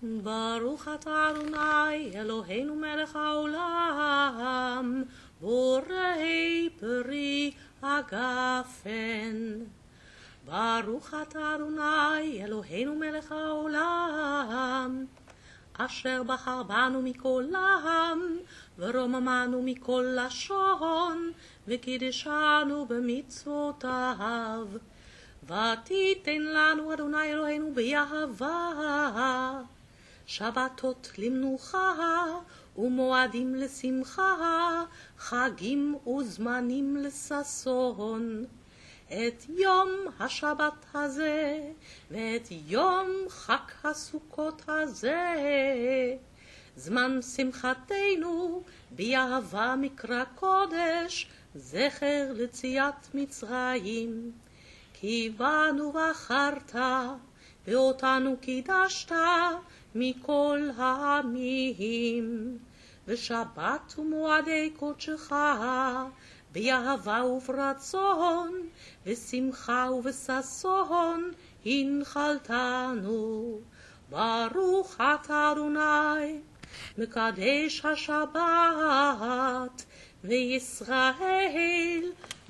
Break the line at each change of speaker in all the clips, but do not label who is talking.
ברוך אתה אדוני אלוהינו מלך העולם, בורא פרי הגפן. ברוך אתה אדוני אלוהינו מלך העולם, אשר בחר בנו מכל עם, ורוממנו מכל לשון, וקידשנו במצוותיו. ותיתן לנו אדוני אלוהינו באהבה שבתות למנוחה ומועדים לשמחה, חגים וזמנים לששון. את יום השבת הזה ואת יום חג הסוכות הזה, זמן שמחתנו באהבה מקרא קודש, זכר ליציאת מצרים. כי בנו בחרת ואותנו קידשת מכל העמים, ושבת ומועדי קודשך באהבה וברצון, בשמחה ובששון הנחלתנו. ברוך אתה אדוני מקדש השבת וישראל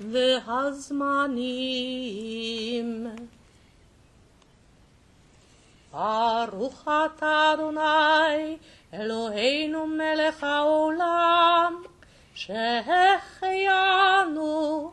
והזמנים. ברוך אתה אדוני אלוהינו מלך העולם, שהחיינו